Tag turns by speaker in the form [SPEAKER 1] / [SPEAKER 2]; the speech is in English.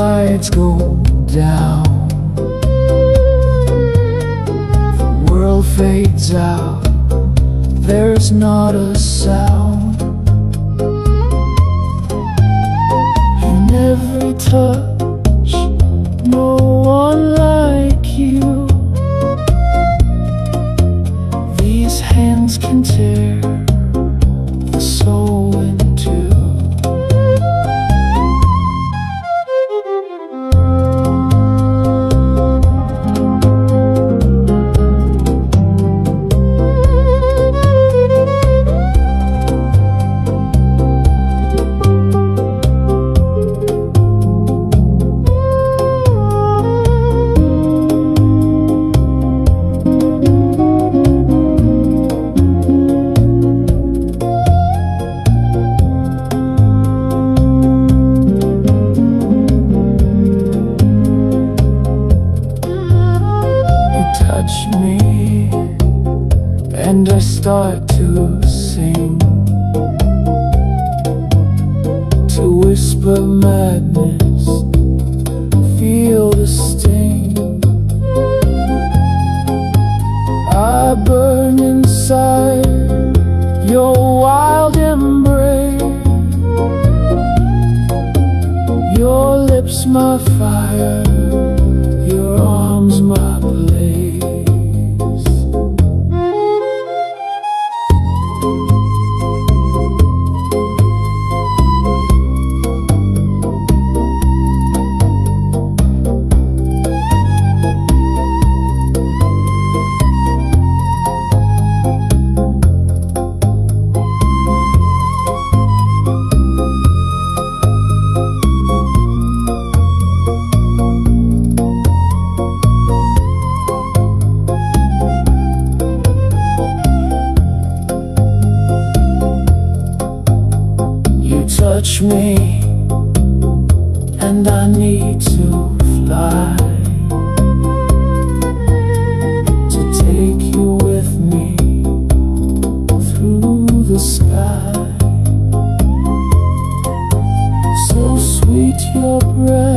[SPEAKER 1] lights go down, the world fades out, there's not a sound. In every touch, no one like you. These hands can tear the soul in two. Touch me, and I start to sing, to whisper madness, feel the sting. I burn inside your wild embrace, your lips my fire, your arms my blaze. Touch me, and I need to fly, to take you with me through the sky. So sweet your breath,